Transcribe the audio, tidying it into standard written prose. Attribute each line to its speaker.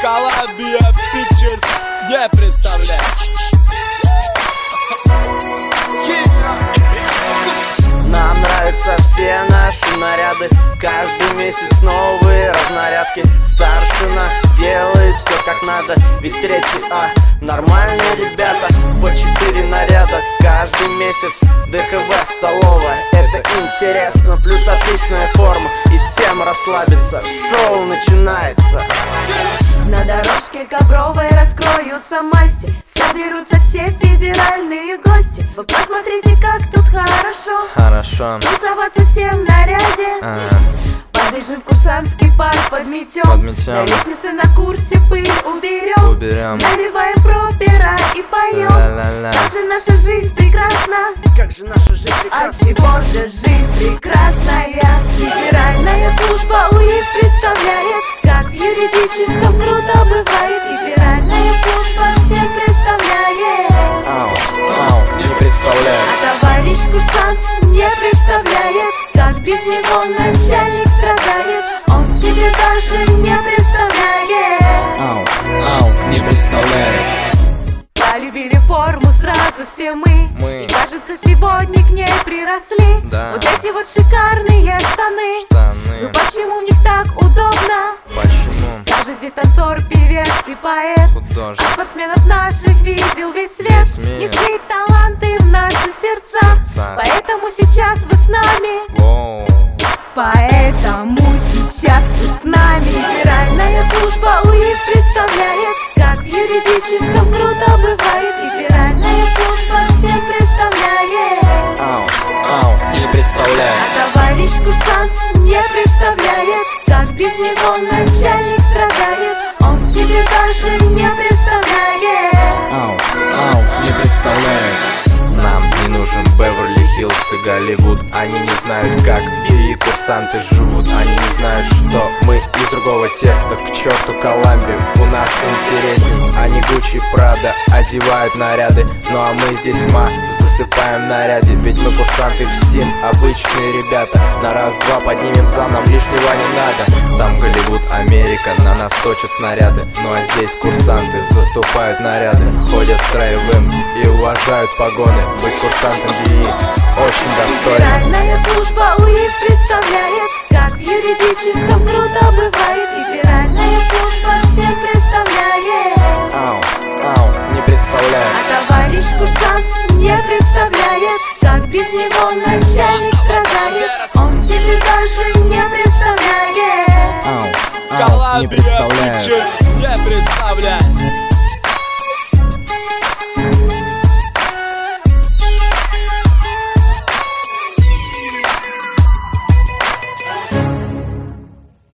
Speaker 1: Columbia Pictures не представляет.
Speaker 2: Нам нравятся все наши наряды. Каждый месяц новые разнарядки. Старшина делает все как надо. Ведь третий нормальные ребята. По 4 наряда каждый месяц. ДХВ, столовая, это интересно. Плюс отличная форма и всем расслабиться. Шоу начинается.
Speaker 3: На дорожке ковровой раскроются масти. Соберутся все федеральные гости. Вы посмотрите, как тут хорошо.
Speaker 2: Хорошо.
Speaker 3: Тусоваться всем в наряде. Побежим в Курсантский парк, подметем. На лестнице на курсе пыль уберем. Наливаем пропера и поем. Как же наша жизнь прекрасна.
Speaker 2: Как же наша жизнь прекрасна.
Speaker 3: От чего же жизнь прекрасная? Федеральная служба УИС представляет, как в юридическом круто бывает. Федеральная служба всем представляет.
Speaker 2: Не представляет.
Speaker 3: А товарищ курсант не представляет, как без него начальник страдает. Он себе даже не представляет.
Speaker 2: Не представляет.
Speaker 3: Полюбили форму сразу все мы. И кажется, сегодня к ней приросли. Вот эти вот шикарные штаны. Ну почему в них так удобно?
Speaker 2: Почему?
Speaker 3: Я же здесь танцор, певец и поэт. А спортсменов наших видел весь свет. Не скрыть таланты в наших сердцах. Поэтому сейчас вы с нами. Поэтому сейчас вы с нами. Федеральная служба УИС представляет, как в юридическом круто бывает. Федеральная служба всем представляет.
Speaker 2: Не представляет.
Speaker 3: А товарищ курсант не представляет, как без него начальник страдает. Он себе даже не представляет.
Speaker 2: Не представляет. Нам не нужен Беверли-Хиллз и Голливуд. Они не знают, как и курсанты живут. Они не знают, что мы из другого теста. К черту Колумбию, у нас интересней. Они Гуччи, Прада одевают наряды. Ну а мы здесь засыпаем наряде. Ведь мы курсанты в СИН, обычные ребята. На раз-два поднимем зал, нам лишнего не надо. Там Голливуд, Америка, на нас точат снаряды. Ну а здесь курсанты заступают наряды. Ходят строевым и уважают погоны. Быть курсантом ДИИ очень достойно.
Speaker 3: Федеральная служба УИС представляет, как в юридическом круто бывает. Федеральная служба всем представляет.
Speaker 2: Не представляет.
Speaker 3: А товарищ курсант не представляет, как без него начальник страдает. Он себе даже не представляет.
Speaker 1: Columbia Pictures не представляет.